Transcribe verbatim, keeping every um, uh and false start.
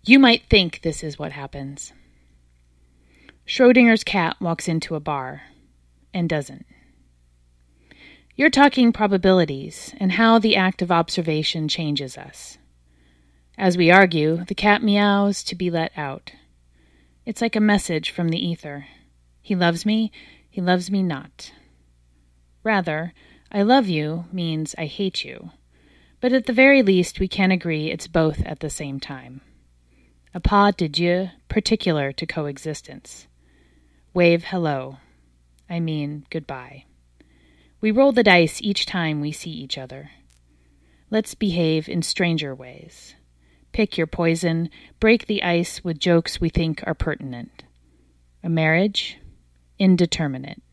You might think this is what happens. Schrodinger's cat walks into a bar, and doesn't. You're talking probabilities and how the act of observation changes us. As we argue, the cat meows to be let out. It's like a message from the ether. He loves me, he loves me not. Rather, I love you means I hate you. But at the very least, we can agree it's both at the same time. A pas de Dieu particular to coexistence. Wave hello. I mean goodbye. We roll the dice each time we see each other. Let's behave in stranger ways. Pick your poison, break the ice with jokes we think are pertinent. A marriage? Indeterminate.